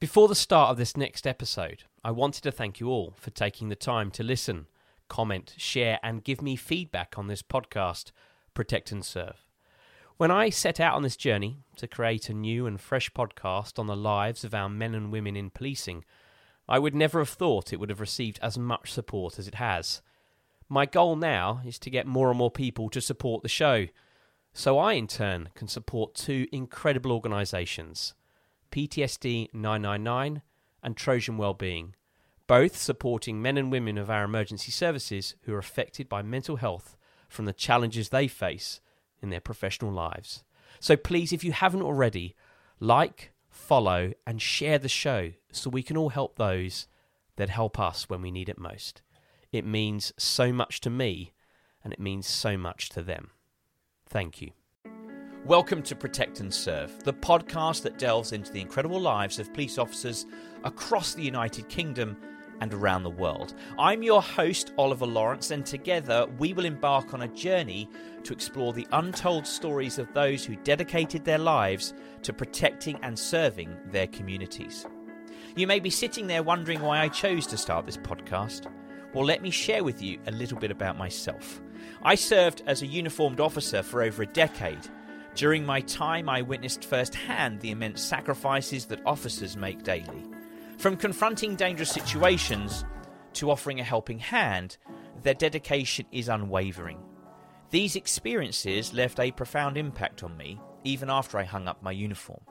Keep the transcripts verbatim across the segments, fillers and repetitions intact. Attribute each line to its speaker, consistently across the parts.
Speaker 1: Before the start of this next episode, I wanted to thank you all for taking the time to listen, comment, share, and give me feedback on this podcast, Protect and Serve. When I set out on this journey to create a new and fresh podcast on the lives of our men and women in policing, I would never have thought it would have received as much support as it has. My goal now is to get more and more people to support the show, so I in turn can support two incredible organisations, P T S D nine nine nine and Trojan Wellbeing, both supporting men and women of our emergency services who are affected by mental health from the challenges they face in their professional lives. So please, if you haven't already, like, follow and share the show so we can all help those that help us when we need it most. It means so much to me and it means so much to them. Thank you. Welcome to Protect and Serve, the podcast that delves into the incredible lives of police officers across the United Kingdom and around the world. I'm your host, Oliver Lawrence, and together we will embark on a journey to explore the untold stories of those who dedicated their lives to protecting and serving their communities. You may be sitting there wondering why I chose to start this podcast. Well, let me share with you a little bit about myself. I served as a uniformed officer for over a decade. During my time, I witnessed firsthand the immense sacrifices that officers make daily. From confronting dangerous situations to offering a helping hand, their dedication is unwavering. These experiences left a profound impact on me, even after I hung up my uniform.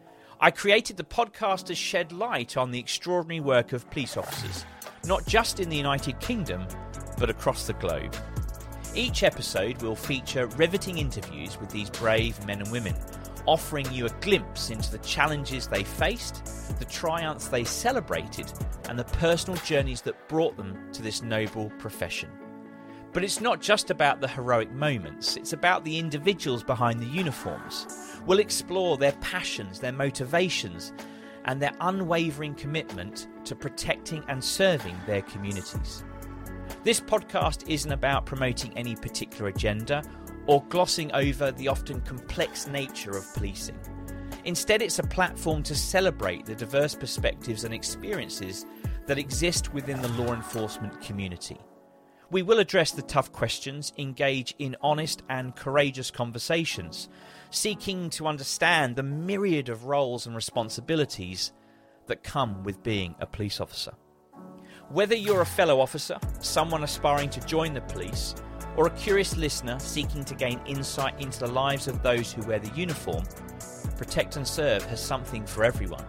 Speaker 1: I created the podcast to shed light on the extraordinary work of police officers, not just in the United Kingdom, but across the globe. Each episode will feature riveting interviews with these brave men and women, offering you a glimpse into the challenges they faced, the triumphs they celebrated, and the personal journeys that brought them to this noble profession. But it's not just about the heroic moments, it's about the individuals behind the uniforms. We'll explore their passions, their motivations, and their unwavering commitment to protecting and serving their communities. This podcast isn't about promoting any particular agenda or glossing over the often complex nature of policing. Instead, it's a platform to celebrate the diverse perspectives and experiences that exist within the law enforcement community. We will address the tough questions, engage in honest and courageous conversations, seeking to understand the myriad of roles and responsibilities that come with being a police officer. Whether you're a fellow officer, someone aspiring to join the police, or a curious listener seeking to gain insight into the lives of those who wear the uniform, Protect and Serve has something for everyone.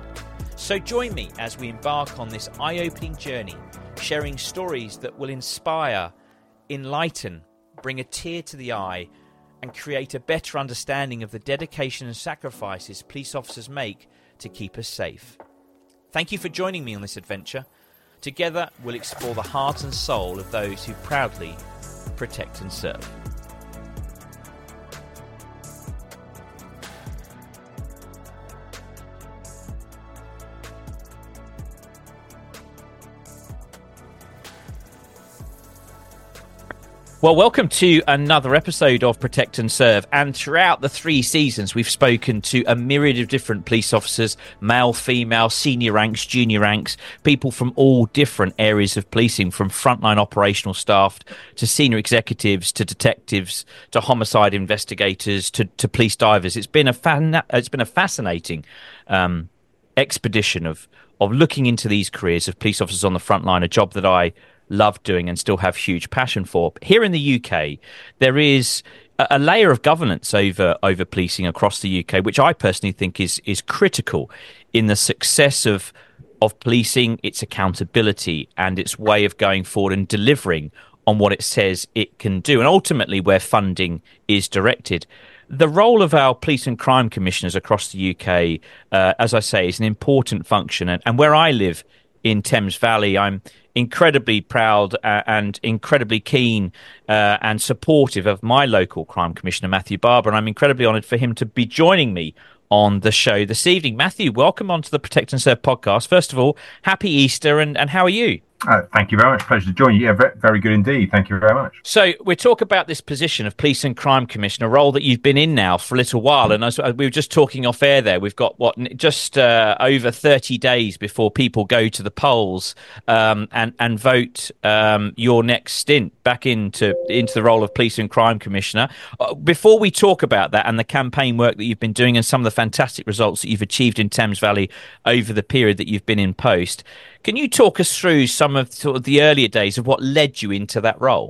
Speaker 1: So join me as we embark on this eye-opening journey, sharing stories that will inspire, enlighten, bring a tear to the eye, and create a better understanding of the dedication and sacrifices police officers make to keep us safe. Thank you for joining me on this adventure. Together, we'll explore the heart and soul of those who proudly protect and serve. Well, welcome to another episode of Protect and Serve. And throughout the three seasons, we've spoken to a myriad of different police officers, male, female, senior ranks, junior ranks, people from all different areas of policing, from frontline operational staff to senior executives to detectives to homicide investigators to, to police divers. It's been a fan, it's been a fascinating um, expedition of of looking into these careers of police officers on the front line, a job that I love doing and still have huge passion for. Here in the U K, there is a layer of governance over over policing across the U K, which I personally think is is critical in the success of of policing, its accountability and its way of going forward and delivering on what it says it can do, and ultimately where funding is directed. The role of our police and crime commissioners across the U K, uh, as I say, is an important function. And, and where I live in Thames Valley, I'm incredibly proud uh, and incredibly keen uh, and supportive of my local crime commissioner, Matthew Barber. And I'm incredibly honoured for him to be joining me on the show this evening. Matthew, welcome onto the Protect and Serve podcast. First of all, happy Easter, and, and how are you?
Speaker 2: Uh, thank you very much. Pleasure to join you. Yeah, very, very good indeed. Thank you very much.
Speaker 3: So we talk about this position of Police and Crime Commissioner, a role that you've been in now for a little while. And as we were just talking off air there, we've got, what, just uh, over thirty days before people go to the polls um, and, and vote um, your next stint back into, into the role of Police and Crime Commissioner. Uh, before we talk about that and the campaign work that you've been doing and some of the fantastic results that you've achieved in Thames Valley over the period that you've been in post, can you talk us through some of, sort of the earlier days of what led you into that role?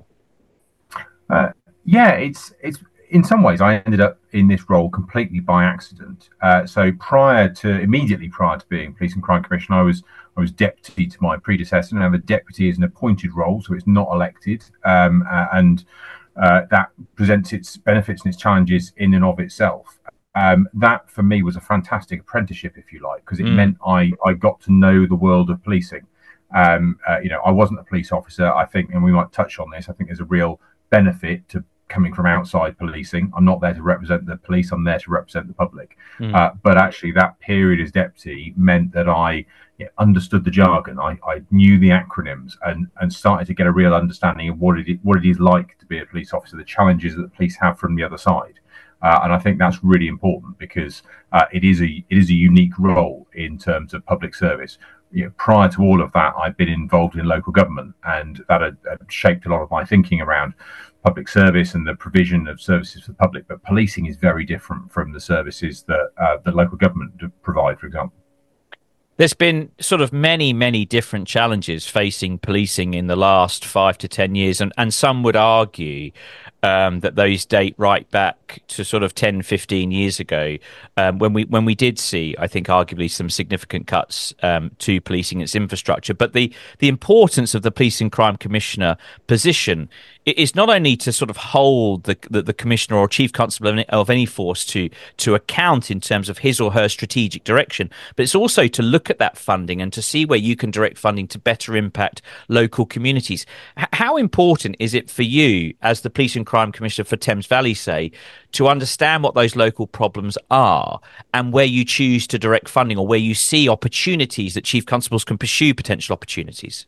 Speaker 2: Uh, yeah, it's it's in some ways I ended up in this role completely by accident. Uh, so prior to immediately prior to being Police and Crime Commissioner, I was I was deputy to my predecessor. Now the deputy is an appointed role, so it's not elected, um, uh, and uh, that presents its benefits and its challenges in and of itself. Um, that for me was a fantastic apprenticeship, if you like, because it mm. meant I, I got to know the world of policing. Um, uh, you know, I wasn't a police officer, I think, and we might touch on this. I think there's a real benefit to coming from outside policing. I'm not there to represent the police, I'm there to represent the public. Mm. Uh, but actually that period as deputy meant that I you know, understood the jargon. I, I knew the acronyms and, and started to get a real understanding of what it, what it is like to be a police officer, the challenges that the police have from the other side. Uh, and I think that's really important because uh, it is a it is a unique role in terms of public service. You know, prior to all of that, I've been involved in local government, and that had, had shaped a lot of my thinking around public service and the provision of services for the public. But policing is very different from the services that uh, the local government provide, for example.
Speaker 3: There's been sort of many, many different challenges facing policing in the last five to ten years, and, and some would argue um, that those date right back to sort of ten, fifteen years ago, um, when we when we did see, I think, arguably some significant cuts um, to policing, its infrastructure. But the the importance of the Police and Crime Commissioner position is not only to sort of hold the the, the commissioner or chief constable of any, of any force to to account in terms of his or her strategic direction, but it's also to look at that funding and to see where you can direct funding to better impact local communities. H- how important is it for you as the Police and Crime Commissioner for Thames Valley, say, to understand what those local problems are and where you choose to direct funding or where you see opportunities that chief constables can pursue potential opportunities?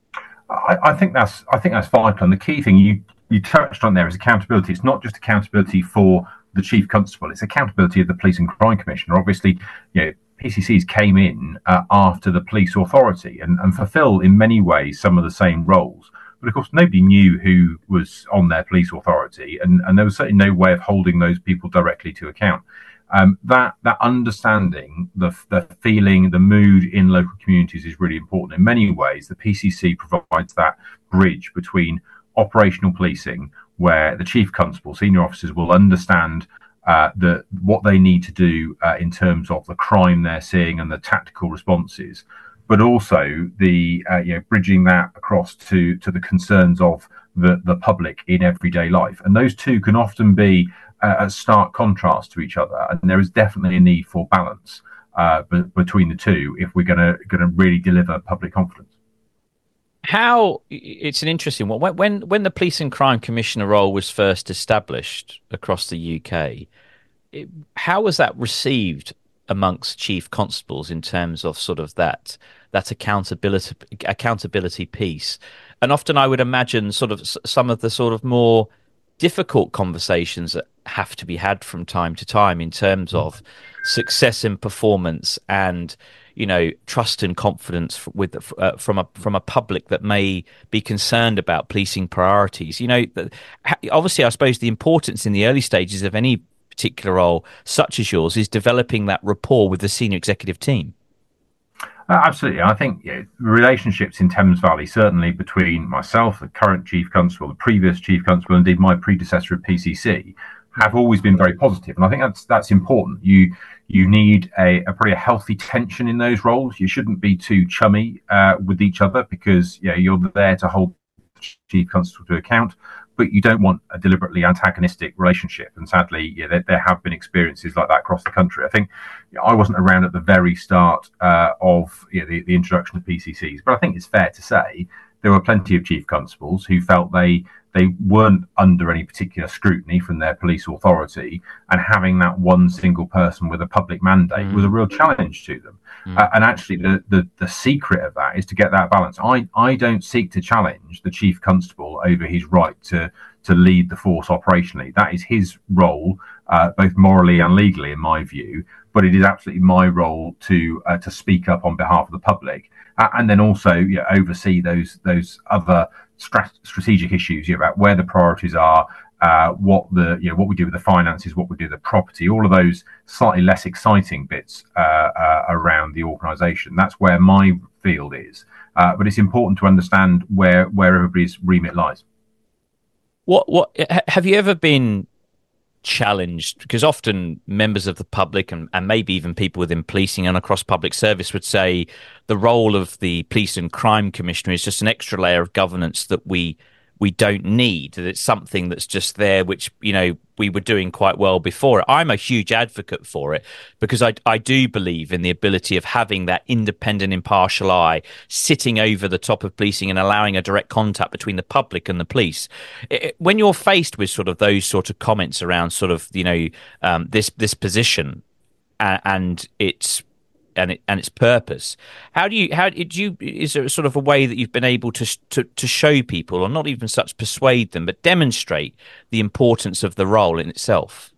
Speaker 2: I, I think that's I think that's vital. And the key thing you, you touched on there is accountability. It's not just accountability for the chief constable; it's accountability of the Police and Crime Commissioner. Obviously, you know, P C Cs came in uh, after the police authority and, and fulfil in many ways some of the same roles. But of course, nobody knew who was on their police authority, and, and there was certainly no way of holding those people directly to account. Um, that that understanding, the the feeling, the mood in local communities is really important. In many ways, the P C C provides that bridge between operational policing, where the chief constable, senior officers will understand uh, the what they need to do uh, in terms of the crime they're seeing and the tactical responses, but also the uh, you know bridging that across to to the concerns of the the public in everyday life. And those two can often be Uh, a stark contrast to each other, and there is definitely a need for balance uh, b- between the two if we're going to going to really deliver public confidence.
Speaker 3: How it's an interesting one. When when the Police and Crime Commissioner role was first established across the U K, it, how was that received amongst chief constables in terms of sort of that that accountability accountability piece? And often I would imagine sort of some of the sort of more difficult conversations that have to be had from time to time in terms of success in performance and, you know, trust and confidence with uh, from a from a public that may be concerned about policing priorities. You know, obviously, I suppose the importance in the early stages of any particular role, such as yours, is developing that rapport with the senior executive team.
Speaker 2: Uh, absolutely. I think you know, relationships in Thames Valley, certainly between myself, the current chief constable, the previous chief constable, indeed my predecessor at P C C, have always been very positive. And I think that's that's important. You you need a, a pretty healthy tension in those roles. You shouldn't be too chummy uh, with each other because you know, you're there to hold the chief constable to account, but you don't want a deliberately antagonistic relationship. And sadly, yeah, there, there have been experiences like that across the country. I think you know, I wasn't around at the very start uh, of you know, the, the introduction of P C Cs, but I think it's fair to say there were plenty of chief constables who felt they they weren't under any particular scrutiny from their police authority, and having that one single person with a public mandate mm. was a real challenge to them. Mm. Uh, and actually, the, the the secret of that is to get that balance. I I don't seek to challenge the chief constable over his right to to lead the force operationally. That is his role, uh, both morally and legally, in my view. But it is absolutely my role to uh, to speak up on behalf of the public, uh, and then also you know, oversee those those other strat- strategic issues you know, about where the priorities are, uh, what the you know what we do with the finances, what we do with the property, all of those slightly less exciting bits uh, uh, around the organisation. That's where my field is. Uh, but it's important to understand where where everybody's remit lies.
Speaker 3: What what have you ever been challenged? Because often members of the public and, and maybe even people within policing and across public service would say the role of the police and crime commissioner is just an extra layer of governance that we we don't need, that it's something that's just there, which, you know, we were doing quite well before. I'm a huge advocate for it because I, I do believe in the ability of having that independent, impartial eye sitting over the top of policing and allowing a direct contact between the public and the police. It, when you're faced with sort of those sort of comments around sort of, you know, um, this this position and, and its and it, and its purpose, how do you how did you is there sort of a way that you've been able to to to show people, or not even such persuade them, but demonstrate the importance of the role in itself?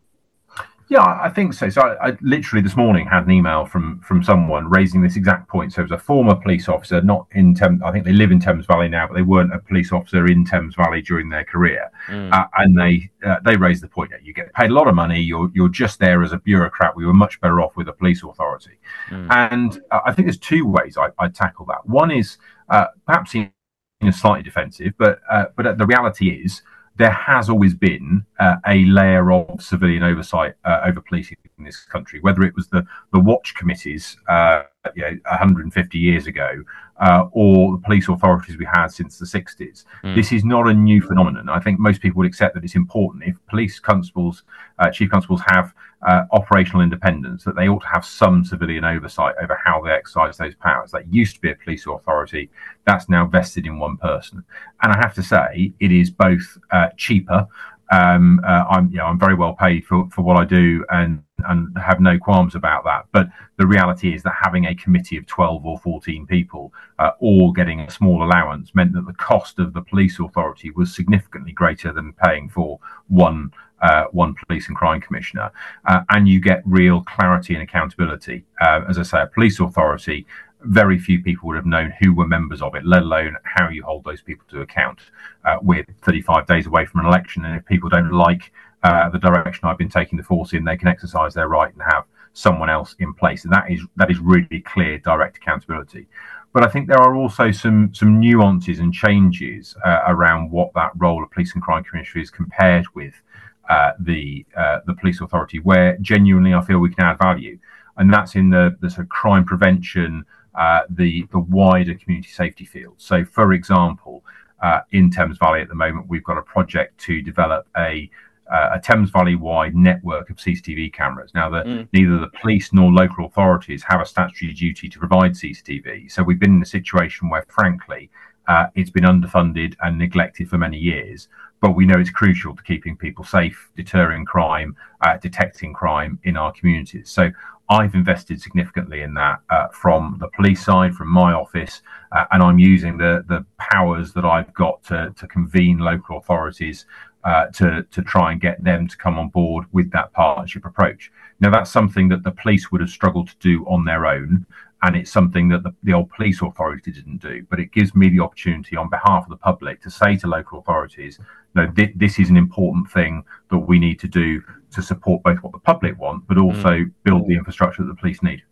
Speaker 2: Yeah, I think so. So I, I literally this morning had an email from from someone raising this exact point. So it was a former police officer, not in Thames. I think they live in Thames Valley now, but they weren't a police officer in Thames Valley during their career. Mm. Uh, and they uh, they raised the point that you get paid a lot of money. You're you're just there as a bureaucrat. We were much better off with a police authority. Mm. And uh, I think there's two ways I, I tackle that. One is uh, perhaps in, in a slightly defensive, but uh, but the reality is, there has always been uh, a layer of civilian oversight uh, over policing in this country, whether it was the, the watch committees uh, you know, one hundred fifty years ago uh, or the police authorities we had since the sixties. Mm. This is not a new phenomenon. I think most people would accept that it's important. If police constables, uh, chief constables have uh, operational independence, that they ought to have some civilian oversight over how they exercise those powers. That used to be a police authority. That's now vested in one person. And I have to say, it is both uh, cheaper. Um, uh, I'm, you know, I'm very well paid for, for what I do, and and have no qualms about that. But the reality is that having a committee of twelve or fourteen people, uh, all getting a small allowance, meant that the cost of the police authority was significantly greater than paying for one uh, one police and crime commissioner. Uh, and you get real clarity and accountability. Uh, as I say, a police authority, very few people would have known who were members of it, let alone how you hold those people to account. Uh, we're thirty-five days away from an election, and if people don't like uh, the direction I've been taking the force in, they can exercise their right and have someone else in place. And that is that is really clear, direct accountability. But I think there are also some some nuances and changes uh, around what that role of police and crime commissioner is compared with uh, the uh, the police authority, where genuinely I feel we can add value, and that's in the the sort of crime prevention, Uh, the the wider community safety field. So, for example, uh, in Thames Valley at the moment, we've got a project to develop a uh, a Thames Valley-wide network of C C T V cameras. Now, the, mm. neither the police nor local authorities have a statutory duty to provide C C T V. So we've been in a situation where, frankly, uh, it's been underfunded and neglected for many years. But we know it's crucial to keeping people safe, deterring crime, uh, detecting crime in our communities. So I've invested significantly in that uh, from the police side, from my office, uh, and I'm using the the powers that I've got to to convene local authorities uh, to to try and get them to come on board with that partnership approach. Now, that's something that the police would have struggled to do on their own, and it's something that the, the old police authority didn't do. But it gives me the opportunity on behalf of the public to say to local authorities, no, th- this is an important thing that we need to do to support both what the public want, but also mm. build the infrastructure that the police need.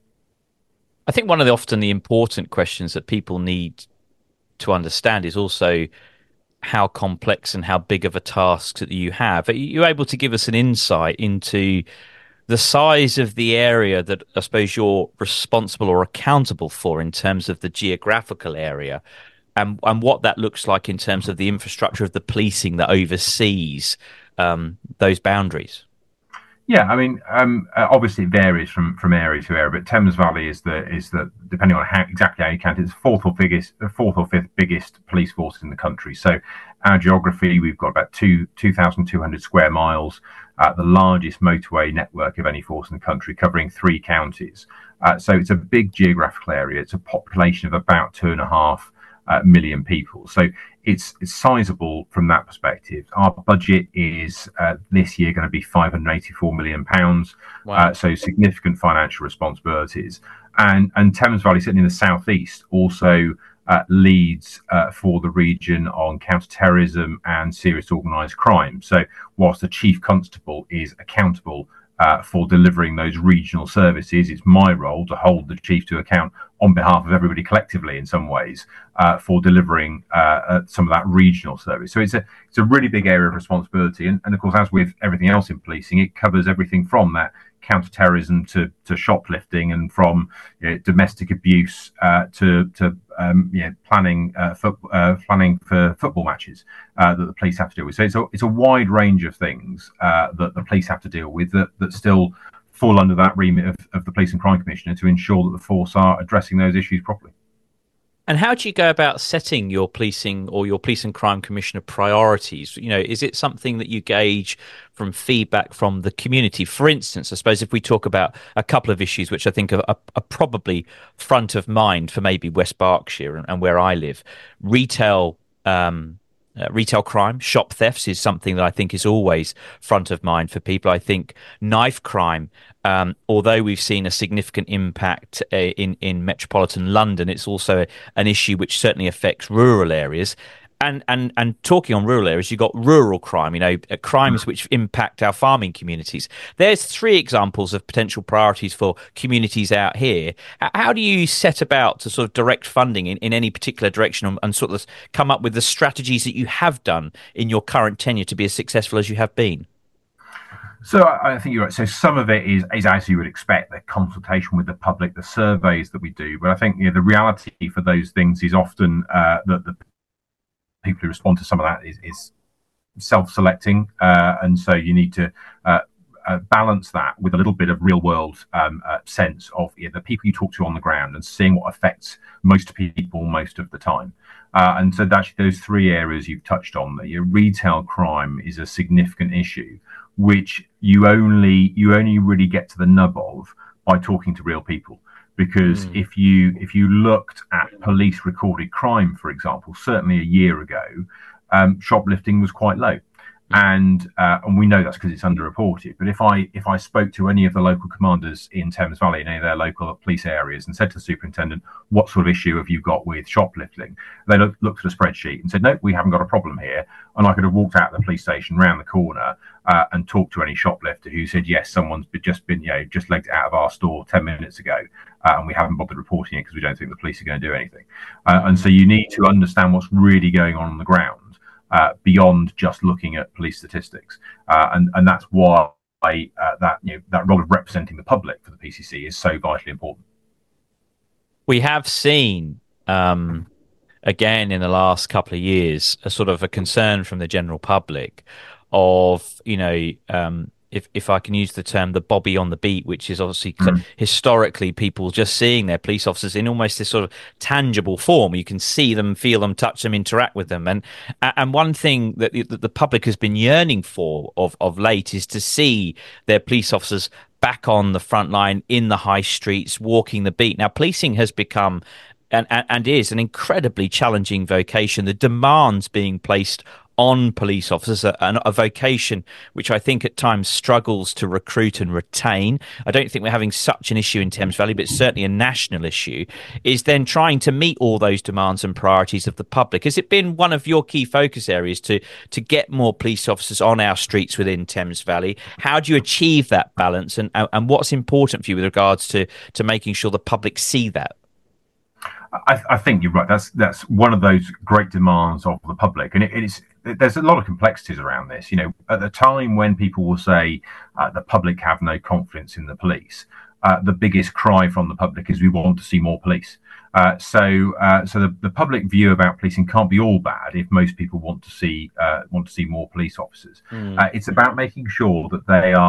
Speaker 3: I think one of the often the important questions that people need to understand is also how complex and how big of a task that you have. Are you able to give us an insight into the size of the area that I suppose you're responsible or accountable for in terms of the geographical area, and, and what that looks like in terms of the infrastructure of the policing that oversees um, those boundaries?
Speaker 2: Yeah, I mean, um, uh, obviously it varies from, from area to area, but Thames Valley is the is the depending on how exactly how you count it, it's fourth or biggest, fourth or fifth biggest police force in the country. So our geography, we've got about two two thousand two hundred square miles, uh, the largest motorway network of any force in the country, covering three counties. Uh, so it's a big geographical area. It's a population of about two and a half uh, million people. So it's, it's sizable from that perspective. Our budget is uh, this year going to be five hundred eighty-four million pounds.
Speaker 3: Wow.
Speaker 2: Uh, so significant financial responsibilities. And, and Thames Valley, sitting in the southeast, also uh, leads uh, for the region on counter-terrorism and serious organised crime. So whilst the Chief Constable is accountable Uh, for delivering those regional services, it's my role to hold the chief to account on behalf of everybody collectively in some ways uh, for delivering uh, uh, some of that regional service. So it's a it's a really big area of responsibility, and, and of course, as with everything else in policing, it covers everything from that counter-terrorism to, to shoplifting, and from you know, domestic abuse uh, to to um, you know, planning uh, for, uh, planning for football matches uh, that the police have to deal with. So it's a it's a wide range of things uh, that the police have to deal with that, that still fall under that remit of, of the Police and Crime Commissioner to ensure that the force are addressing those issues properly.
Speaker 3: And how do you go about setting your policing or your police and crime commissioner priorities? You know, is it something that you gauge from feedback from the community? For instance, I suppose if we talk about a couple of issues which I think are, are, are probably front of mind for maybe West Berkshire and, and where I live, retail um, uh, retail crime, shop thefts is something that I think is always front of mind for people. I think knife crime, Um, although we've seen a significant impact uh, in, in metropolitan London, it's also an issue which certainly affects rural areas. And and and talking on rural areas, you've got rural crime, you know, uh, crimes which impact our farming communities. There's three examples of potential priorities for communities out here. H- How do you set about to sort of direct funding in, in any particular direction and, and sort of come up with the strategies that you have done in your current tenure to be as successful as you have been?
Speaker 2: So I think you're right. So some of it is, is as you would expect, the consultation with the public, the surveys that we do. But I think you know, the reality for those things is often uh, that the people who respond to some of that is, is self-selecting. Uh, and so you need to uh, uh, balance that with a little bit of real-world um, uh, sense of you know, the people you talk to on the ground and seeing what affects most people most of the time. Uh, and so actually those three areas you've touched on, that your retail crime is a significant issue, which you only you only really get to the nub of by talking to real people. Because mm. if you if you looked at police recorded crime, for example, certainly a year ago, um, shoplifting was quite low. And uh, and we know that's because it's underreported. But if I if I spoke to any of the local commanders in Thames Valley, in any of their local police areas, and said to the superintendent, "What sort of issue have you got with shoplifting?" They looked, looked at a spreadsheet and said, "No, we haven't got a problem here." And I could have walked out of the police station, round the corner, uh, and talked to any shoplifter who said, "Yes, someone's just been, you know, just legged it out of our store ten minutes ago, uh, and we haven't bothered reporting it because we don't think the police are going to do anything." Uh, and so you need to understand what's really going on on the ground. Uh, beyond just looking at police statistics, uh, and and that's why uh, that you know that role of representing the public for the P C C is so vitally important.
Speaker 3: We have seen um, again in the last couple of years a sort of a concern from the general public of you know um, if if I can use the term the Bobby on the beat, which is obviously mm. historically people just seeing their police officers in almost this sort of tangible form. You can see them, feel them, touch them, interact with them. And and one thing that the, that the public has been yearning for of, of late is to see their police officers back on the front line in the high streets, walking the beat. Now, policing has become and, and, and is an incredibly challenging vocation. The demands being placed on police officers, a, a vocation which I think at times struggles to recruit and retain. I don't think we're having such an issue in Thames Valley, but it's certainly a national issue, is then trying to meet all those demands and priorities of the public. Has it been one of your key focus areas to to get more police officers on our streets within Thames Valley? How do you achieve that balance, and and what's important for you with regards to, to making sure the public see that?
Speaker 2: I, I think you're right. That's that's one of those great demands of the public, and it, it is. There's a lot of complexities around this. You know, at the time when people will say uh, the public have no confidence in the police, uh, the biggest cry from the public is we want to see more police. Uh, so, uh, so the, the public view about policing can't be all bad if most people want to see uh, want to see more police officers. Mm. Uh, it's about making sure that they are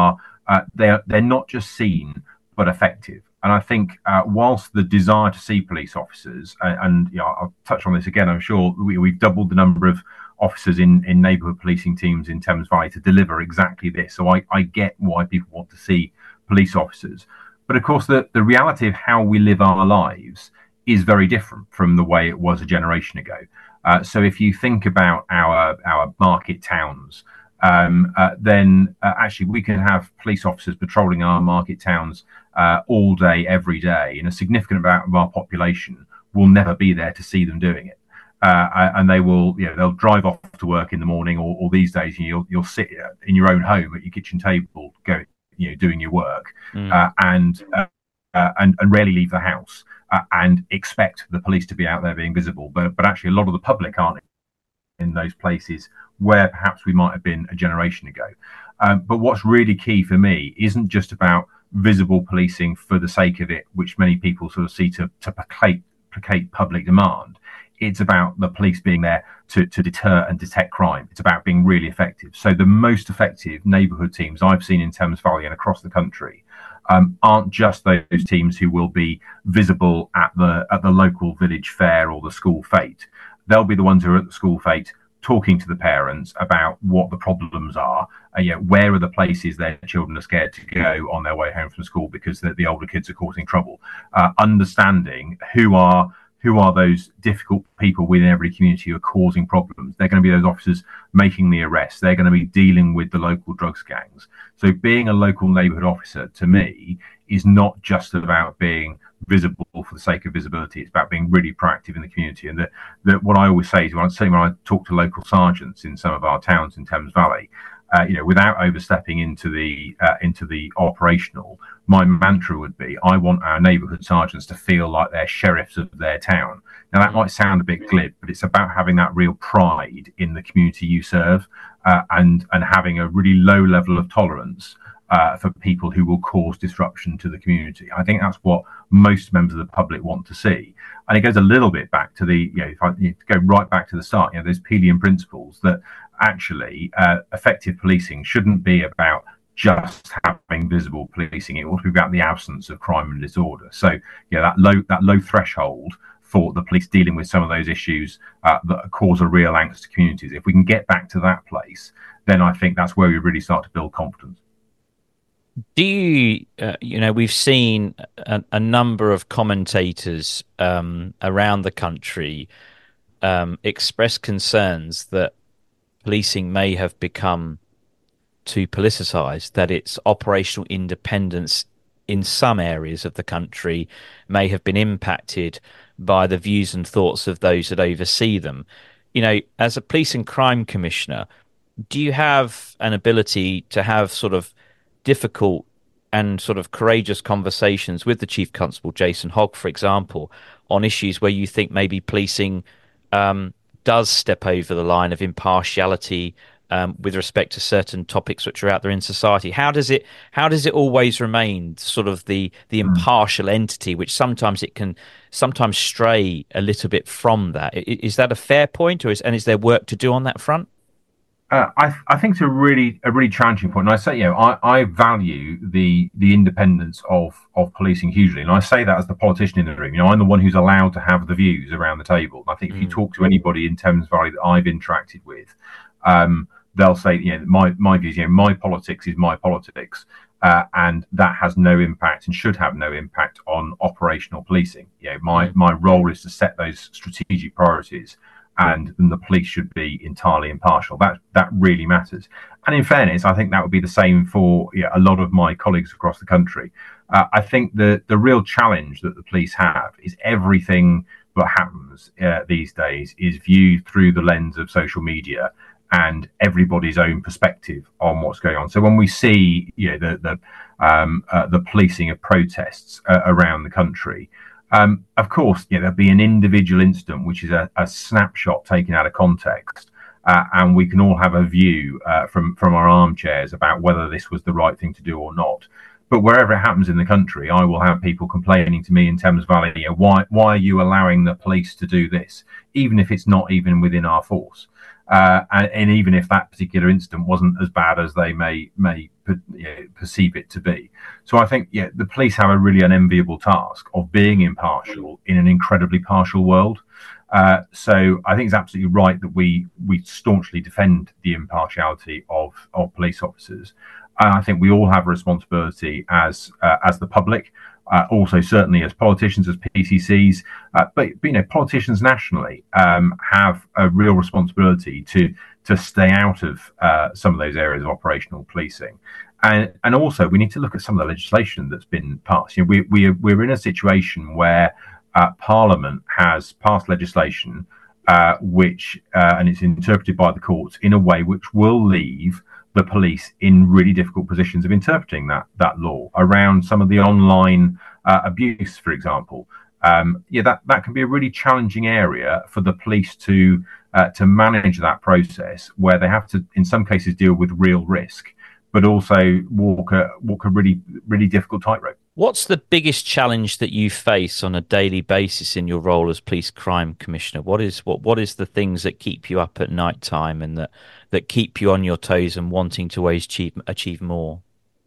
Speaker 2: uh, they're they're not just seen but effective. And I think uh, whilst the desire to see police officers, uh, and you know, I'll touch on this again, I'm sure we, we've doubled the number of officers in, in neighbourhood policing teams in Thames Valley to deliver exactly this. So I, I get why people want to see police officers. But of course, the, the reality of how we live our lives is very different from the way it was a generation ago. Uh, so if you think about our, our market towns, um, uh, then uh, actually we can have police officers patrolling our market towns uh, all day, every day, and a significant amount of our population will never be there to see them doing it. Uh, and they will, you know, they'll drive off to work in the morning, or, or these days you'll you'll sit in your own home at your kitchen table, go, you know, doing your work, mm. uh, and, uh, uh, and and rarely leave the house, uh, and expect the police to be out there being visible. But but actually, a lot of the public aren't in those places where perhaps we might have been a generation ago. Um, but what's really key for me isn't just about visible policing for the sake of it, which many people sort of see to to placate, placate public demand. It's about the police being there to, to deter and detect crime. It's about being really effective. So the most effective neighbourhood teams I've seen in Thames Valley and across the country um, aren't just those teams who will be visible at the at the local village fair or the school fete. They'll be the ones who are at the school fete talking to the parents about what the problems are, and you know, where are the places their children are scared to go on their way home from school because the, the older kids are causing trouble. Uh, understanding who are who are those difficult people within every community who are causing problems. They're going to be those officers making the arrests. They're going to be dealing with the local drugs gangs. So being a local neighbourhood officer, to me, is not just about being visible for the sake of visibility. It's about being really proactive in the community. And that, that what I always say is, when I say when I talk to local sergeants in some of our towns in Thames Valley, uh, you know, without overstepping into the uh, into the operational, my mantra would be, I want our neighbourhood sergeants to feel like they're sheriffs of their town. Now, that might sound a bit glib, but it's about having that real pride in the community you serve, uh, and and having a really low level of tolerance uh, for people who will cause disruption to the community. I think that's what most members of the public want to see. And it goes a little bit back to the, you know, if I you know, go right back to the start, you know, those Pelian principles that actually uh, effective policing shouldn't be about just having visible policing. It ought to be about the absence of crime and disorder. So, yeah, that low that low threshold for the police dealing with some of those issues uh, that cause a real angst to communities. If we can get back to that place, then I think that's where we really start to build confidence.
Speaker 3: Do you, uh, you know, we've seen a, a number of commentators um, around the country um, express concerns that policing may have become too politicised, that its operational independence in some areas of the country may have been impacted by the views and thoughts of those that oversee them. You know, as a police and crime commissioner, do you have an ability to have sort of difficult and sort of courageous conversations with the Chief Constable, Jason Hogg, for example, on issues where you think maybe policing um, does step over the line of impartiality um, with respect to certain topics which are out there in society? How does it how does it always remain sort of the the impartial entity, which sometimes it can sometimes stray a little bit from that? Is that a fair point, or is and is there work to do on that front?
Speaker 2: Uh, I, I think it's a really a really challenging point. And I say, you know, I, I value the the independence of of policing hugely, and I say that as the politician in the room. You know, I'm the one who's allowed to have the views around the table. And I think if you talk to anybody in Thames Valley that I've interacted with, um, they'll say, you know, my my views, you know, my politics is my politics, uh, and that has no impact and should have no impact on operational policing. You know, my my role is to set those strategic priorities, and then the police should be entirely impartial. That that really matters. And in fairness, I think that would be the same for you know, a lot of my colleagues across the country. Uh, I think the the real challenge that the police have is everything that happens uh, these days is viewed through the lens of social media and everybody's own perspective on what's going on. So when we see you know the the um, uh, the policing of protests uh, around the country, Um, of course, yeah, there'll be an individual incident, which is a, a snapshot taken out of context, uh, and we can all have a view uh, from from our armchairs about whether this was the right thing to do or not. But wherever it happens in the country, I will have people complaining to me in Thames Valley, you know, why why are you allowing the police to do this, even if it's not even within our force, uh, and, and even if that particular incident wasn't as bad as they may may you know, perceive it to be. So I think yeah, the police have a really unenviable task of being impartial in an incredibly partial world. Uh, so I think it's absolutely right that we we staunchly defend the impartiality of of police officers. And I think we all have a responsibility as uh, as the public, uh, also certainly as politicians, as P C Cs, uh, but, but you know, politicians nationally um, have a real responsibility to to stay out of uh, some of those areas of operational policing, and and also we need to look at some of the legislation that's been passed. You know, we we we're in a situation where uh, Parliament has passed legislation uh, which uh, and it's interpreted by the courts in a way which will leave the police in really difficult positions of interpreting that that law around some of the online uh, abuse, for example. Um, yeah, that, that can be a really challenging area for the police to uh, to manage that process, where they have to, in some cases, deal with real risk, but also walk a walk a really really difficult tightrope.
Speaker 3: What's the biggest challenge that you face on a daily basis in your role as police crime commissioner? What is what what is the things that keep you up at night time and that that keep you on your toes and wanting to always achieve achieve more?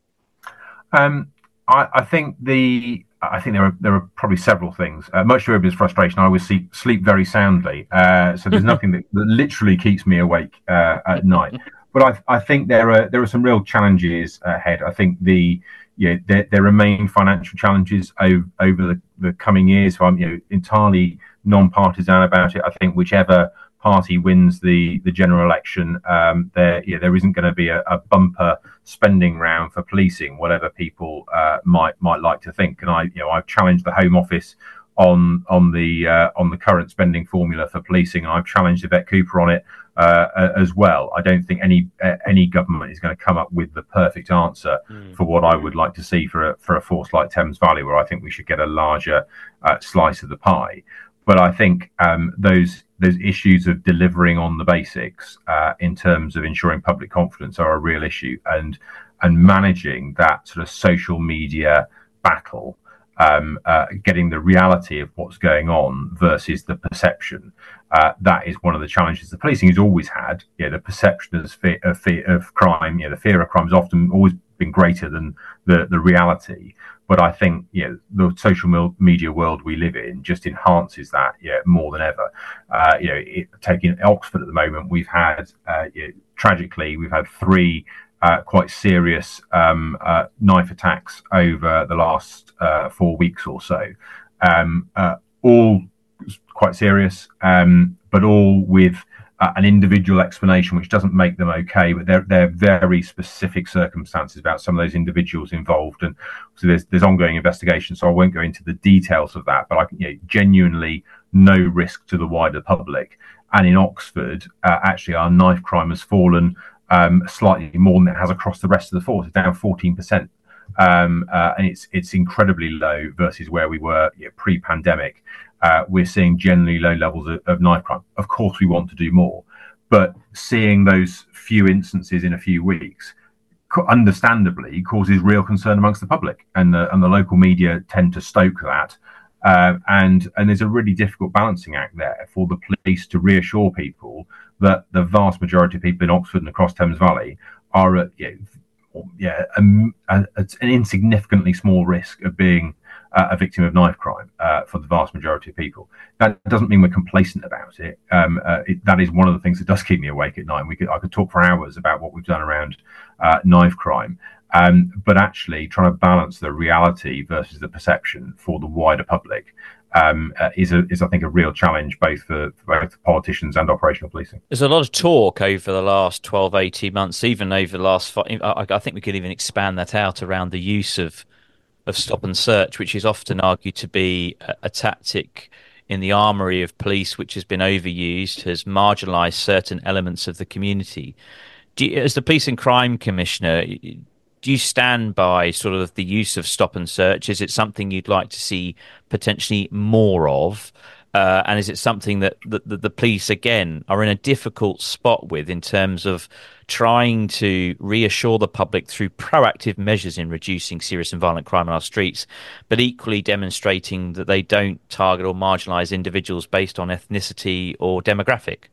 Speaker 2: Um, I, I think the I think there are there are probably several things. Uh, much to everybody's frustration, I always sleep sleep very soundly, uh, so there's nothing that, that literally keeps me awake uh, at night. But I I think there are there are some real challenges ahead. I think the yeah, there, there remain financial challenges over, over the, the coming years. So I'm you know entirely non-partisan about it. I think whichever party wins the, the general election, um, there yeah, there isn't going to be a, a bumper spending round for policing, whatever people uh, might might like to think. And I you know I've challenged the Home Office on on the uh, on the current spending formula for policing, and I've challenged Yvette Cooper on it uh, as well. I don't think any uh, any government is going to come up with the perfect answer mm. for what I would like to see for a for a force like Thames Valley, where I think we should get a larger uh, slice of the pie. But I think um, those those issues of delivering on the basics uh, in terms of ensuring public confidence are a real issue, and and managing that sort of social media battle. Um, uh, getting the reality of what's going on versus the perception. Uh, that is one of the challenges the policing has always had. Yeah, the perception of fear, of, fear, of crime, yeah, the fear of crime has often always been greater than the, the reality. But I think yeah, the social media world we live in just enhances that yeah, more than ever. Uh, you know, it, taking Oxford at the moment, we've had, uh, you know, tragically, we've had three Uh, quite serious um, uh, knife attacks over the last uh, four weeks or so. Um, uh, all quite serious, um, but all with uh, an individual explanation, which doesn't make them okay. But they're they're very specific circumstances about some of those individuals involved, and so there's there's ongoing investigation. So I won't go into the details of that, but I can you know, genuinely no risk to the wider public. And in Oxford, uh, actually, our knife crime has fallen. Um, slightly more than it has across the rest of the force. It's down fourteen percent, um, uh, and it's it's incredibly low versus where we were you know, pre-pandemic. Uh, we're seeing generally low levels of, of knife crime. Of course, we want to do more, but seeing those few instances in a few weeks, understandably, causes real concern amongst the public, and the and the local media tend to stoke that. Uh, and and there's a really difficult balancing act there for the police to reassure people that the vast majority of people in Oxford and across Thames Valley are at yeah, yeah a, a, an insignificantly small risk of being uh, a victim of knife crime uh, for the vast majority of people. That doesn't mean we're complacent about it. Um, uh, it. That is one of the things that does keep me awake at night. And we could I could talk for hours about what we've done around uh, knife crime. Um, but actually trying to balance the reality versus the perception for the wider public um, uh, is, a, is, I think, a real challenge both for, for both politicians and operational policing.
Speaker 3: There's a lot of talk over the last twelve, eighteen months, even over the last five, I, I think we could even expand that out around the use of, of stop and search, which is often argued to be a, a tactic in the armoury of police which has been overused, has marginalised certain elements of the community. Do you, as the Police and Crime Commissioner, do you stand by sort of the use of stop and search? Is it something you'd like to see potentially more of? Uh, and is it something that the, the, the police, again, are in a difficult spot with in terms of trying to reassure the public through proactive measures in reducing serious and violent crime on our streets, but equally demonstrating that they don't target or marginalise individuals based on ethnicity or demographic?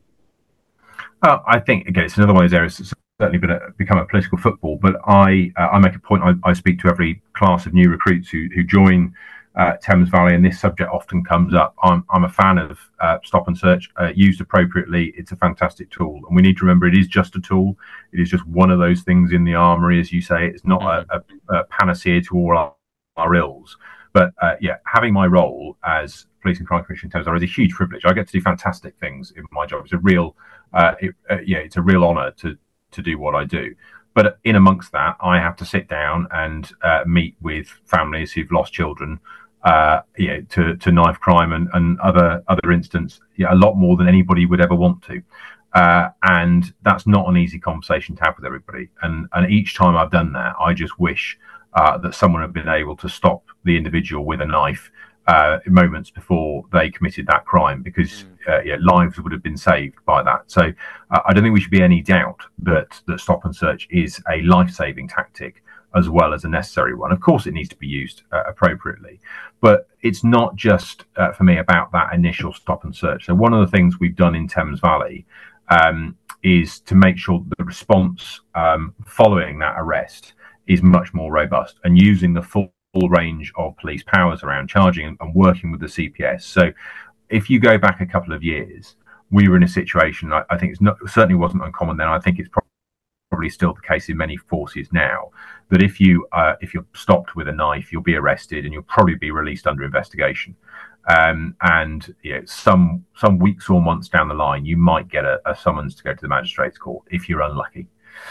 Speaker 2: Uh, I think, again, it's another one of those areas that's certainly been a, become a political football, but I uh, I make a point, I, I speak to every class of new recruits who, who join uh, Thames Valley, and this subject often comes up. I'm, I'm a fan of uh, Stop and Search. Uh, used appropriately, it's a fantastic tool, and we need to remember it is just a tool. It is just one of those things in the armoury, as you say. It's not a, a, a panacea to all our, our ills. But uh, yeah, having my role as Police and Crime Commissioner in Thames Valley is a huge privilege. I get to do fantastic things in my job. It's a real, uh, it, uh, yeah, it's a real honour to to do what I do. But in amongst that, I have to sit down and uh, meet with families who've lost children, uh, you know, to, to knife crime and, and other other incidents, yeah, a lot more than anybody would ever want to. Uh, and that's not an easy conversation to have with everybody. And and each time I've done that, I just wish uh, that someone had been able to stop the individual with a knife Uh, moments before they committed that crime, because uh, yeah, lives would have been saved by that. So uh, I don't think we should be any doubt that that Stop and Search is a life-saving tactic as well as a necessary one. Of course, it needs to be used uh, appropriately, but it's not just uh, for me about that initial stop and search. So one of the things we've done in Thames Valley um, is to make sure that the response um, following that arrest is much more robust and using the full full range of police powers around charging and, and working with the C P S. So if you go back a couple of years, we were in a situation, I, I think it's not, certainly wasn't uncommon then, I think it's probably still the case in many forces now, that if, you, uh, if you're stopped with a knife, you'll be arrested and you'll probably be released under investigation. Um, and you know, some, some weeks or months down the line, you might get a, a summons to go to the magistrate's court if you're unlucky.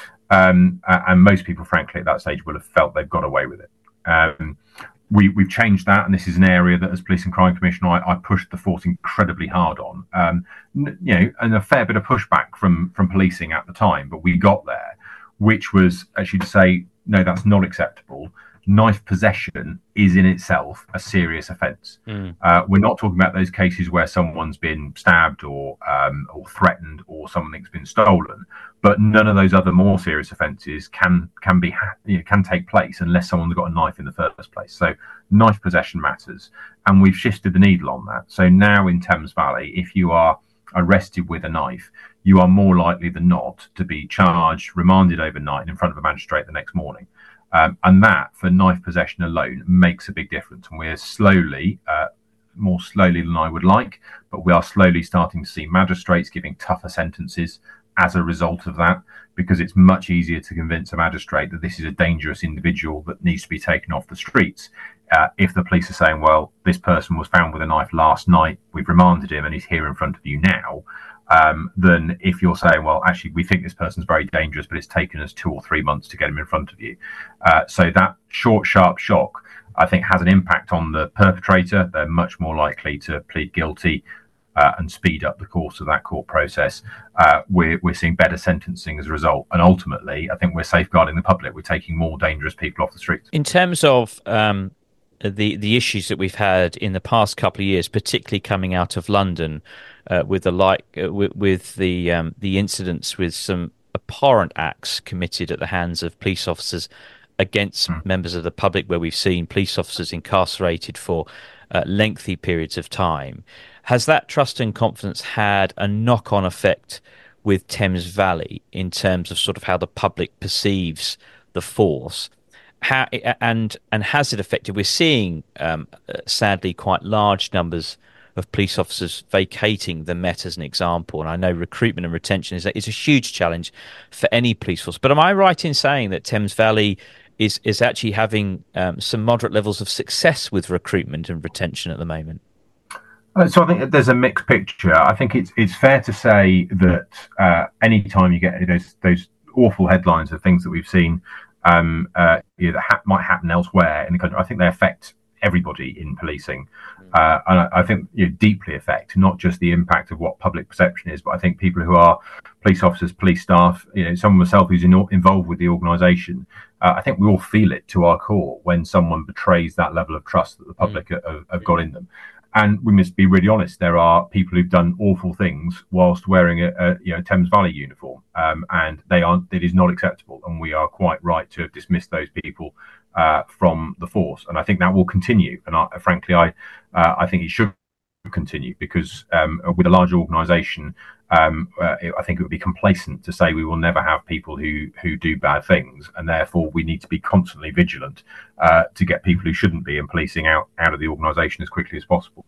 Speaker 2: Um, and most people, frankly, at that stage will have felt they've got away with it. Um, we, we've changed that, and this is an area that, as Police and Crime Commissioner, I, I pushed the force incredibly hard on. Um, you know, and a fair bit of pushback from from policing at the time, but we got there, which was actually to say, no, that's not acceptable. Knife possession is in itself a serious offence. Mm. Uh, we're not talking about those cases where someone's been stabbed or um, or threatened or something's been stolen, but none of those other more serious offences can can be you know, can take place unless someone's got a knife in the first place. So knife possession matters, and we've shifted the needle on that. So now in Thames Valley, if you are arrested with a knife, you are more likely than not to be charged, remanded overnight, and in front of a magistrate the next morning. Um, and that, for knife possession alone, makes a big difference. And we're slowly, uh, more slowly than I would like, but we are slowly starting to see magistrates giving tougher sentences as a result of that, because it's much easier to convince a magistrate that this is a dangerous individual that needs to be taken off the streets. Uh, if the police are saying, well, this person was found with a knife last night, we've remanded him and he's here in front of you now, um, then if you're saying, well, actually, we think this person's very dangerous, but it's taken us two or three months to get him in front of you. Uh, so that short, sharp shock, I think, has an impact on the perpetrator. They're much more likely to plead guilty uh, and speed up the course of that court process. Uh, we're, we're seeing better sentencing as a result. And ultimately, I think we're safeguarding the public. We're taking more dangerous people off the streets.
Speaker 3: In terms of um, the, the issues that we've had in the past couple of years, particularly coming out of London, uh, with the like uh, with, with the um, the incidents with some abhorrent acts committed at the hands of police officers against mm. members of the public, where we've seen police officers incarcerated for uh, lengthy periods of time. Has that trust and confidence had a knock-on effect with Thames Valley in terms of sort of how the public perceives the force? How and and has it affected? We're seeing, um, sadly, quite large numbers of police officers vacating the Met as an example. And I know recruitment and retention is a, is a huge challenge for any police force. But am I right in saying that Thames Valley is is actually having um, some moderate levels of success with recruitment and retention at the moment?
Speaker 2: Uh, so I think there's a mixed picture. I think it's it's fair to say that uh, any time you get those those awful headlines of things that we've seen um, uh, you know, that ha- might happen elsewhere in the country, I think they affect everybody in policing. Uh, and I, I think you know, deeply affect not just the impact of what public perception is, but I think people who are police officers, police staff, you know, someone myself who's in, involved with the organisation, uh, I think we all feel it to our core when someone betrays that level of trust that the public mm. have, have got in them. And we must be really honest. There are people who've done awful things whilst wearing a, a you know Thames Valley uniform, um, and they aren't. It is not acceptable, and we are quite right to have dismissed those people uh, from the force. And I think that will continue. And I, frankly, I uh, I think it should continue because um, with a large organisation, um, uh, I think it would be complacent to say we will never have people who who do bad things, and therefore we need to be constantly vigilant uh, to get people who shouldn't be in policing out out of the organisation as quickly as possible.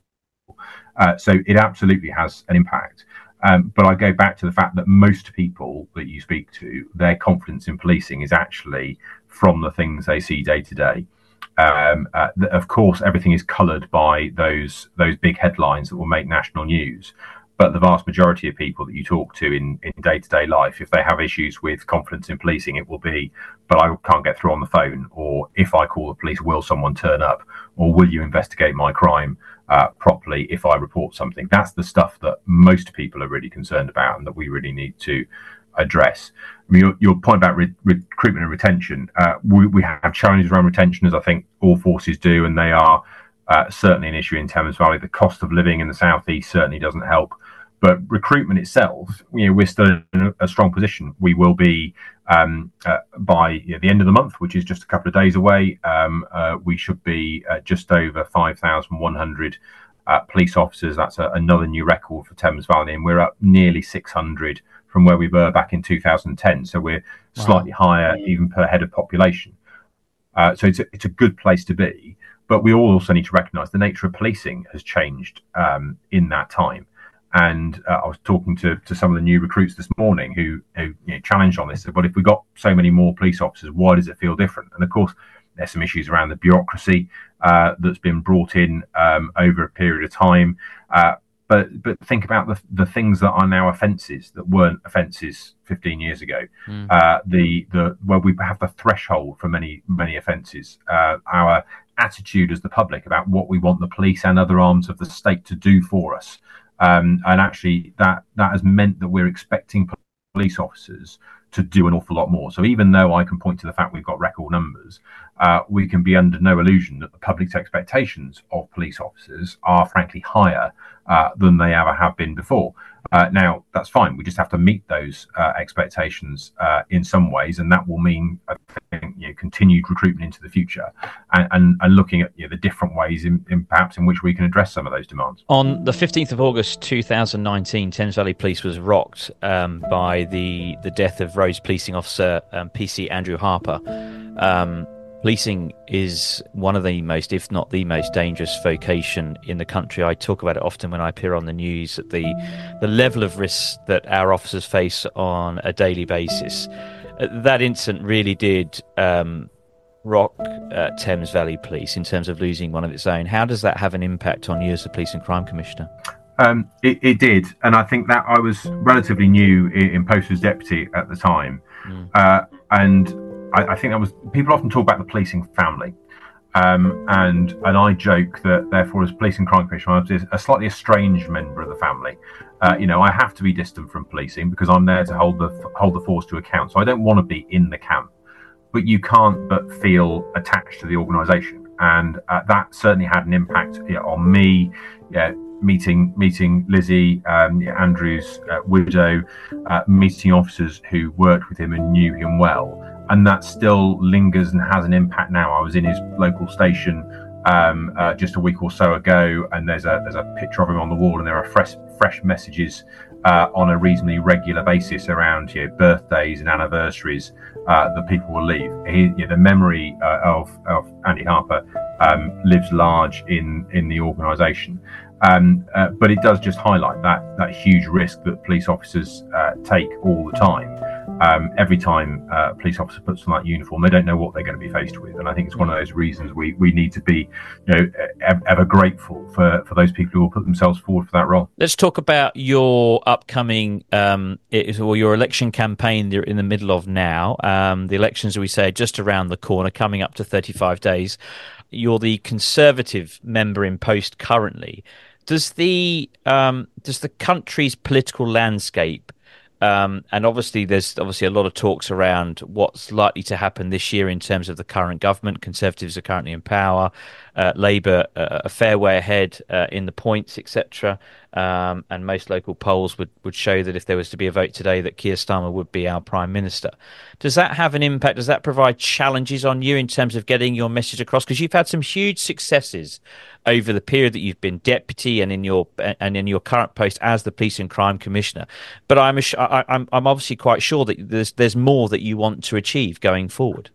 Speaker 2: Uh, so it absolutely has an impact. Um, but I go back to the fact that most people that you speak to, their confidence in policing is actually from the things they see day to day. Um, uh, th- of course, everything is coloured by those those big headlines that will make national news. But the vast majority of people that you talk to in, in day-to-day life, if they have issues with confidence in policing, it will be, but I can't get through on the phone, or if I call the police, will someone turn up, or will you investigate my crime uh, properly if I report something? That's the stuff that most people are really concerned about and that we really need to address. I mean, your, your point about re- recruitment and retention, uh, we, we have challenges around retention, as I think all forces do, and they are uh, certainly an issue in Thames Valley. The cost of living in the southeast certainly doesn't help. But recruitment itself, you know, we're still in a, a strong position. We will be um, uh, by you know, the end of the month, which is just a couple of days away. Um, uh, we should be uh, just over five thousand one hundred uh, police officers. That's a, another new record for Thames Valley, and we're up nearly six hundred from where we were back in two thousand ten. So we're wow. slightly higher even per head of population. Uh, so it's a, it's a good place to be. But we all also need to recognise the nature of policing has changed um, in that time. And uh, I was talking to, to some of the new recruits this morning who, who you know, challenged on this. But if we've got so many more police officers, why does it feel different? And of course, there's some issues around the bureaucracy uh, that's been brought in um, over a period of time. Uh, but but think about the the things that are now offences that weren't offences fifteen years ago. Mm. Uh, the the where we have the threshold for many many offences. Uh, our attitude as the public about what we want the police and other arms of the state to do for us. Um, and actually, that that has meant that we're expecting police officers to do an awful lot more. So even though I can point to the fact we've got record numbers, uh, we can be under no illusion that the public's expectations of police officers are frankly higher uh, than they ever have been before. Uh, now, that's fine. We just have to meet those uh, expectations uh, in some ways, and that will mean, I think, you know, continued recruitment into the future, and, and, and looking at you know, the different ways in, in perhaps in which we can address some of those demands.
Speaker 3: On the fifteenth of August two thousand nineteen, Thames Valley Police was rocked um, by the, the death of Rhodes Policing Officer um, P C Andrew Harper. Um, Policing is one of the most, if not the most dangerous vocation in the country. I talk about it often when I appear on the news, that the the level of risks that our officers face on a daily basis. Uh, that incident really did um, rock uh, Thames Valley Police in terms of losing one of its own. How does that have an impact on you as the Police and Crime Commissioner?
Speaker 2: Um, it, it did, and I think that I was relatively new in, in post as deputy at the time, mm. uh, and I, I think that was, people often talk about the policing family, um, and and I joke that therefore as Police and Crime Commissioner I was a slightly estranged member of the family. Uh, you know, I have to be distant from policing because I'm there to hold the hold the force to account. So I don't want to be in the camp, but you can't but feel attached to the organisation, and uh, that certainly had an impact you know, on me. Yeah, meeting meeting Lizzie, um, Andrew's uh, widow, uh, meeting officers who worked with him and knew him well. And that still lingers and has an impact now. I was in his local station um, uh, just a week or so ago, and there's a there's a picture of him on the wall, and there are fresh fresh messages uh, on a reasonably regular basis around you know, birthdays and anniversaries uh, that people will leave. He, you know, the memory uh, of of Andy Harper um, lives large in in the organisation. Um, uh, but it does just highlight that that huge risk that police officers uh, take all the time. Um, every time uh, a police officer puts on that uniform, they don't know what they're going to be faced with, and I think it's one of those reasons we, we need to be, you know, ever grateful for, for those people who will put themselves forward for that role.
Speaker 3: Let's talk about your upcoming um, it, or your election campaign. You're in the middle of now. Um, the elections, we say, just around the corner, coming up to thirty-five days. You're the Conservative member in post currently. Does the um, does the country's political landscape, um, and obviously there's obviously a lot of talks around what's likely to happen this year in terms of the current government. Conservatives are currently in power. uh, Labour uh, a fair way ahead uh, in the points, et cetera. Um, and most local polls would, would show that if there was to be a vote today, that Keir Starmer would be our Prime Minister. Does that have an impact? Does that provide challenges on you in terms of getting your message across? Because you've had some huge successes over the period that you've been deputy and in your and in your current post as the Police and Crime Commissioner. But I'm I, I'm I'm obviously quite sure that there's there's more that you want to achieve going forward.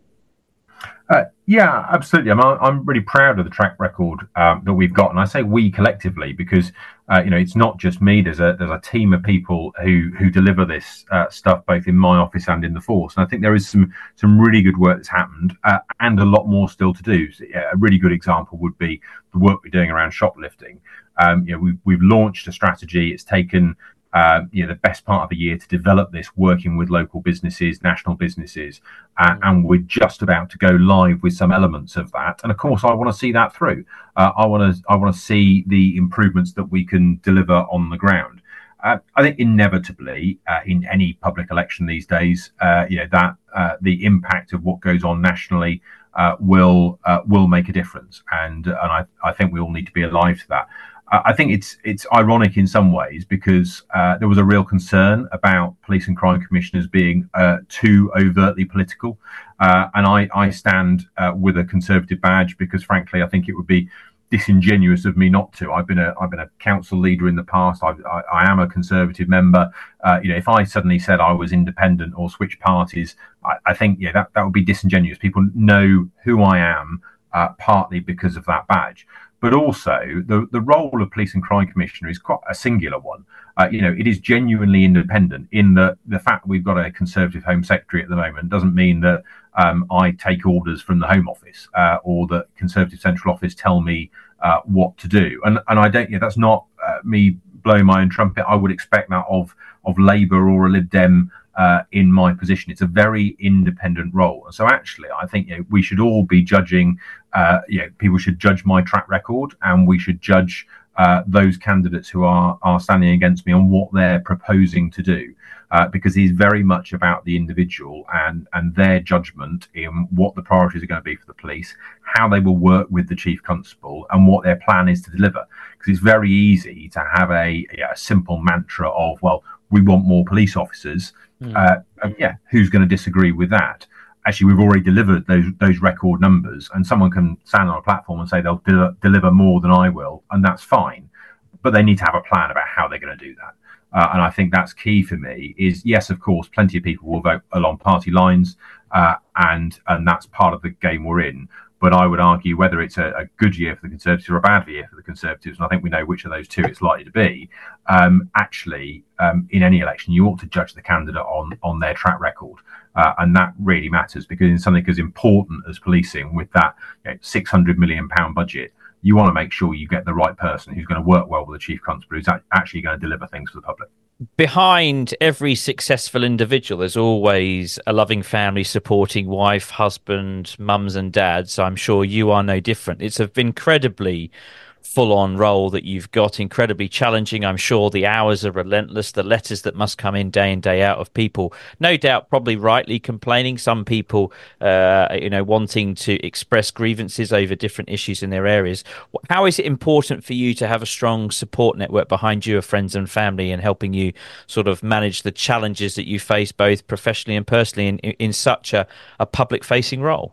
Speaker 2: Uh, yeah, absolutely. I'm I'm really proud of the track record um, that we've got, and I say we collectively because uh, you know it's not just me. There's a there's a team of people who who deliver this uh, stuff both in my office and in the force. And I think there is some some really good work that's happened, uh, and a lot more still to do. So, yeah, a really good example would be the work we're doing around shoplifting. Um, you know, we've we've launched a strategy. It's taken Uh, you know, the best part of the year to develop this, working with local businesses, national businesses, uh, mm-hmm. and we're just about to go live with some elements of that. And of course, I want to see that through. Uh, I want to, I want to see the improvements that we can deliver on the ground. Uh, I think inevitably, uh, in any public election these days, uh, you know that uh, the impact of what goes on nationally uh, will uh, will make a difference, and and I, I think we all need to be alive to that. I think it's it's ironic in some ways because uh, there was a real concern about police and crime commissioners being uh, too overtly political, uh, and I, I stand uh, with a Conservative badge because, frankly, I think it would be disingenuous of me not to. I've been a I've been a council leader in the past. I've, I I am a Conservative member. Uh, you know, if I suddenly said I was independent or switched parties, I, I think yeah that that would be disingenuous. People know who I am uh, partly because of that badge. But also, the, the role of Police and Crime Commissioner is quite a singular one. Uh, you know, it is genuinely independent in that the fact that we've got a Conservative Home Secretary at the moment doesn't mean that um, I take orders from the Home Office uh, or that Conservative Central Office tell me uh, what to do. And and I don't, you know, that's not uh, me blowing my own trumpet. I would expect that of, of Labour or a Lib Dem Uh, in my position. It's a very independent role. And so actually, I think you know, we should all be judging, uh, you know, people should judge my track record and we should judge uh, those candidates who are, are standing against me on what they're proposing to do. Uh, because it is very much about the individual and, and their judgment in what the priorities are going to be for the police, how they will work with the chief constable and what their plan is to deliver. Because it's very easy to have a, a simple mantra of, well, we want more police officers. Mm. Uh, and yeah, who's going to disagree with that? Actually, we've already delivered those those record numbers, and someone can stand on a platform and say they'll de- deliver more than I will, and that's fine. But they need to have a plan about how they're going to do that. Uh, and I think that's key for me. Is yes, of course, plenty of people will vote along party lines, uh, and and that's part of the game we're in. But I would argue whether it's a, a good year for the Conservatives or a bad year for the Conservatives, and I think we know which of those two it's likely to be. Um, actually, um, in any election, you ought to judge the candidate on on their track record, uh, and that really matters because in something as important as policing, with that you know, six hundred million pound budget, you want to make sure you get the right person who's going to work well with the chief constable, who's actually going to deliver things for the public.
Speaker 3: Behind every successful individual, there's always a loving family supporting wife, husband, mums and dads. I'm sure you are no different. It's an incredibly full-on role that you've got, incredibly challenging. I'm sure the hours are relentless, the letters that must come in day in, day out of people, no doubt probably rightly complaining, some people uh, you know, wanting to express grievances over different issues in their areas. How is it important for you to have a strong support network behind you of friends and family and helping you sort of manage the challenges that you face both professionally and personally in, in such a, a public-facing role?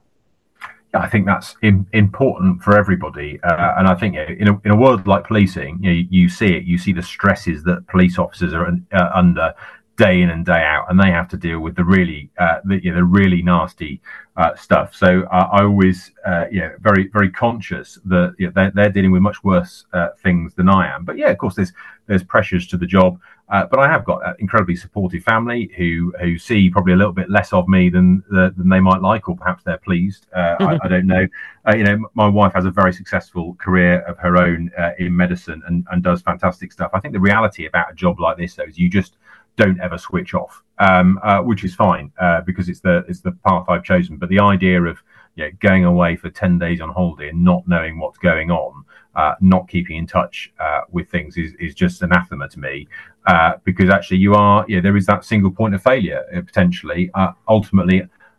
Speaker 2: I think that's in, important for everybody, uh, and I think you know, in a in a world like policing, you know, you, you see it. You see the stresses that police officers are uh, under day in and day out, and they have to deal with the really uh, the, you know, the really nasty uh, stuff. So uh, I always, uh, yeah, very very conscious that you know, they're, they're dealing with much worse uh, things than I am. But yeah, of course, there's there's pressures to the job. Uh, but I have got an incredibly supportive family who who see probably a little bit less of me than the, than they might like, or perhaps they're pleased. Uh, I, I don't know. Uh, you know, my wife has a very successful career of her own uh, in medicine and, and does fantastic stuff. I think the reality about a job like this, though, is you just don't ever switch off, um, uh, which is fine uh, because it's the it's the path I've chosen. But the idea of you know, going away for ten days on holiday and not knowing what's going on, uh, not keeping in touch uh, with things is, is just anathema to me. Uh, because actually you are, yeah, there is that single point of failure uh, potentially. Uh, ultimately,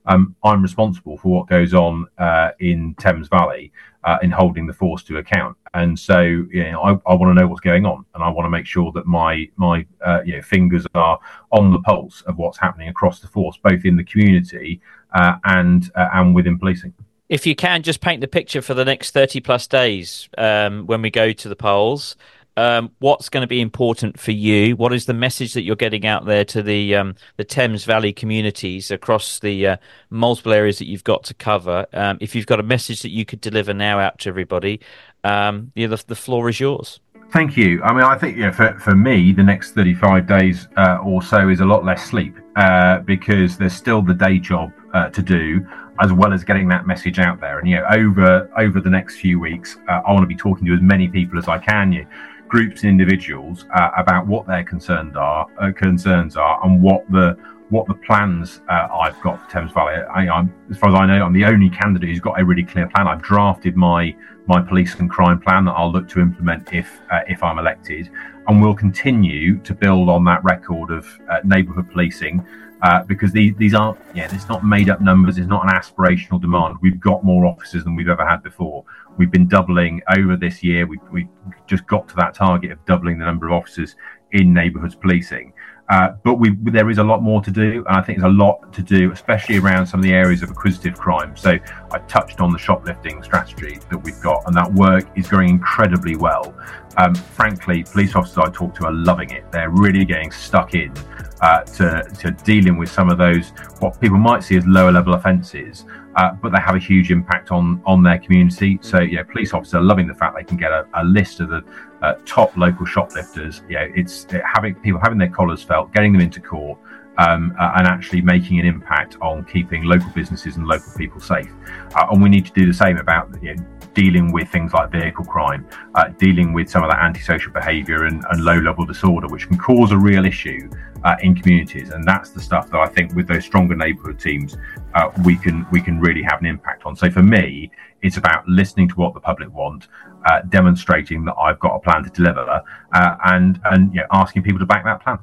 Speaker 2: um, I'm responsible for what goes on uh, in Thames Valley uh, in holding the force to account. And so, you know, I, I want to know what's going on, and I want to make sure that my my uh, you know, fingers are on the pulse of what's happening across the force, both in the community uh, and uh, and within policing.
Speaker 3: If you can just paint the picture for the next thirty plus days um, when we go to the polls, um, what's going to be important for you? What is the message that you're getting out there to the um, the Thames Valley communities across the uh, multiple areas that you've got to cover? Um, if you've got a message that you could deliver now out to everybody, um, you know, the, the floor is yours.
Speaker 2: Thank you. I mean, I think, you know, for, for me, the next thirty-five days uh, or so is a lot less sleep uh, because there's still the day job uh, to do, as well as getting that message out there. And, you know, over over the next few weeks, uh, I want to be talking to as many people as I can, you know, groups and individuals uh, about what their concerns are, uh, concerns are, and what the what the plans uh, I've got for Thames Valley. I, I'm, as far as I know, I'm the only candidate who's got a really clear plan. I've drafted my my police and crime plan that I'll look to implement if uh, if I'm elected, and we'll continue to build on that record of uh, neighbourhood policing. Uh, because these these aren't, yeah, it's not made up numbers. It's not an aspirational demand. We've got more officers than we've ever had before. We've been doubling over this year. We we just got to that target of doubling the number of officers in neighbourhoods policing. Uh, but we there is a lot more to do, and I think there's a lot to do, especially around some of the areas of acquisitive crime. So I touched on the shoplifting strategy that we've got, and that work is going incredibly well. Um, frankly, police officers I talk to are loving it. They're really getting stuck in uh, to, to dealing with some of those, what people might see as lower level offences, uh, but they have a huge impact on, on their community. So, yeah, police officers are loving the fact they can get a, a list of the uh, top local shoplifters. You know, it's it, having people having their collars felt, getting them into court, um, uh, and actually making an impact on keeping local businesses and local people safe. Uh, and we need to do the same about, you know, dealing with things like vehicle crime, uh, dealing with some of that antisocial behaviour and, and low-level disorder, which can cause a real issue uh, in communities. And that's the stuff that I think with those stronger neighbourhood teams, uh, we can we can really have an impact on. So for me, it's about listening to what the public want, uh, demonstrating that I've got a plan to deliver, uh, and and you know, asking people to back that plan.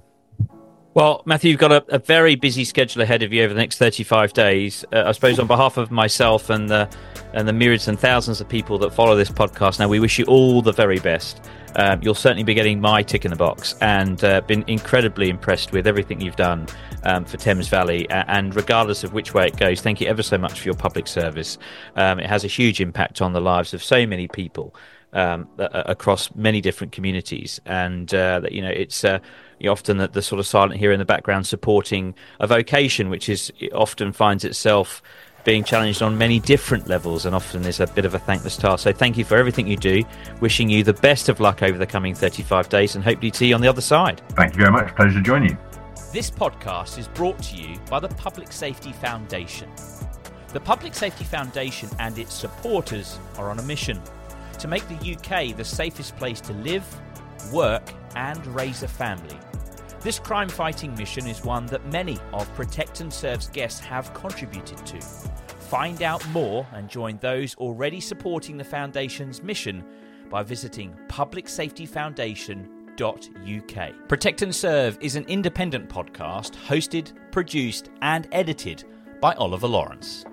Speaker 3: Well, Matthew, you've got a, a very busy schedule ahead of you over the next thirty-five days. Uh, I suppose on behalf of myself and the and the myriads and thousands of people that follow this podcast, now we wish you all the very best. Um, you'll certainly be getting my tick in the box, and uh, been incredibly impressed with everything you've done um, for Thames Valley. And regardless of which way it goes, thank you ever so much for your public service. Um, it has a huge impact on the lives of so many people um, across many different communities, and uh, that you know it's. Uh, You're often the, the sort of silent hero in the background supporting a vocation which is often finds itself being challenged on many different levels, and often is a bit of a thankless task. So thank you for everything you do. Wishing you the best of luck over the coming thirty-five days, and hopefully see you on the other side.
Speaker 2: Thank you very much. Pleasure to join you.
Speaker 1: This podcast is brought to you by the Public Safety Foundation. The Public Safety Foundation and its supporters are on a mission to make the U K the safest place to live, work and raise a family. This crime-fighting mission is one that many of Protect and Serve's guests have contributed to. Find out more and join those already supporting the Foundation's mission by visiting public safety foundation dot U K. Protect and Serve is an independent podcast hosted, produced and edited by Oliver Lawrence.